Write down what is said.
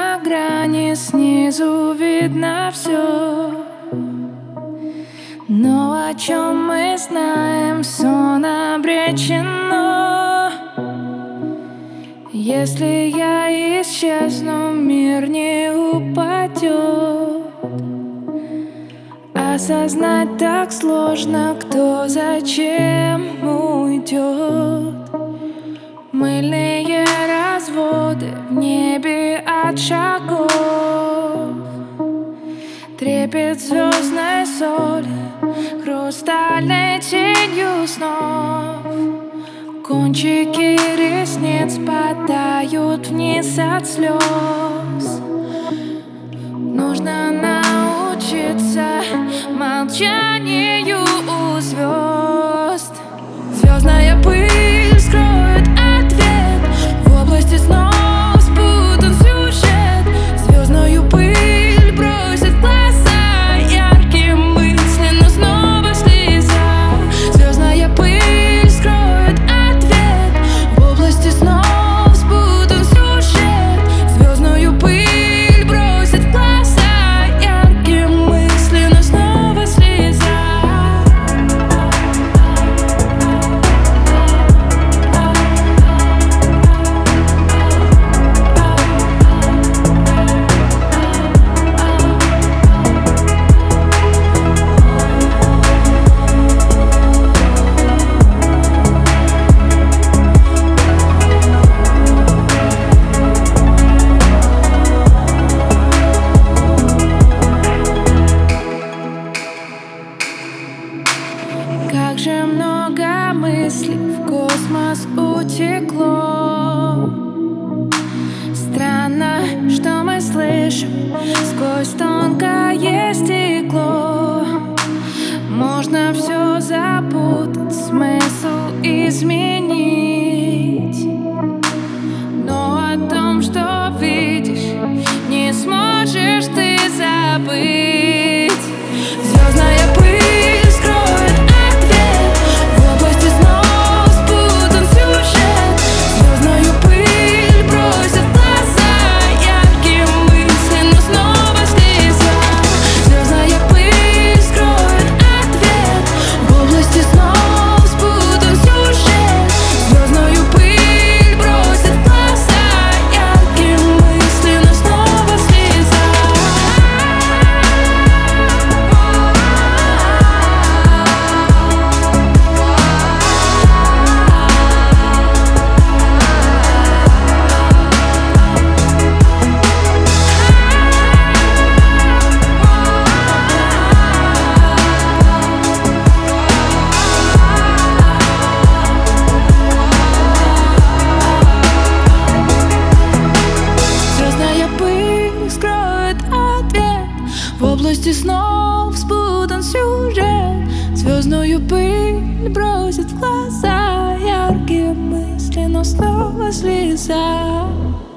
на грани, снизу видно все. Но о чем мы знаем, сон обречено. Если я исчезну, мир не упадет. Осознать так сложно, кто зачем уйдет. Мыльные разводы в небе от шагов, трепет звездной соли, хрустальной тенью снов. Кончики ресниц падают вниз от слез. Нужно научиться молчанию у звезд. Звездная пыль скроет ответ, в области снов спутан сюжет. Звездную пыль бросит в глаза, яркие мысли, но снова слеза. Звездная пыль скроет ответ, в области снов спутан сюжет. Звездную пыль бросит в глаза, яркие мысли, но снова слеза. Как же много мыслей в космос утекло. Странно, что мы слышим сквозь тонкое стекло. Можно все запутать, смысл изменить, но о том, что видишь, не сможешь ты забыть. Звездная пыль скроет ответ, в области снов спутан сюжет. Звездную пыль бросит в глаза, яркие мысли, но снова слеза. Звездная пыль скроет ответ, в области снов спутан сюжет. Звездную пыль бросит в глаза, яркие мысли, но снова слеза. Звездная пыль скроет ответ, в области снов спутан сюжет. Звездную пыль бросит в глаза, яркие мысли, но снова слеза.